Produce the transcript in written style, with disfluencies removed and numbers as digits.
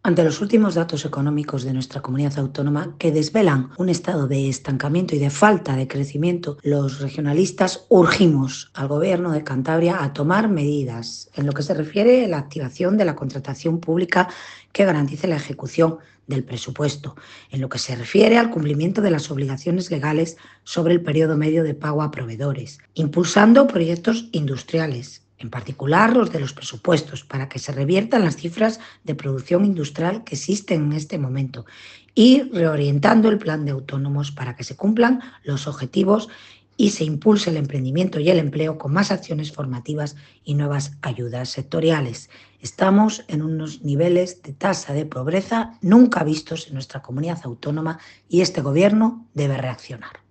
Ante los últimos datos económicos de nuestra comunidad autónoma que desvelan un estado de estancamiento y de falta de crecimiento, los regionalistas urgimos al Gobierno de Cantabria a tomar medidas en lo que se refiere a la activación de la contratación pública que garantice la ejecución del presupuesto, en lo que se refiere al cumplimiento de las obligaciones legales sobre el periodo medio de pago a proveedores, impulsando proyectos industriales, en particular los de los presupuestos, para que se reviertan las cifras de producción industrial que existen en este momento y reorientando el plan de autónomos para que se cumplan los objetivos y se impulse el emprendimiento y el empleo con más acciones formativas y nuevas ayudas sectoriales. Estamos en unos niveles de tasa de pobreza nunca vistos en nuestra comunidad autónoma y este Gobierno debe reaccionar.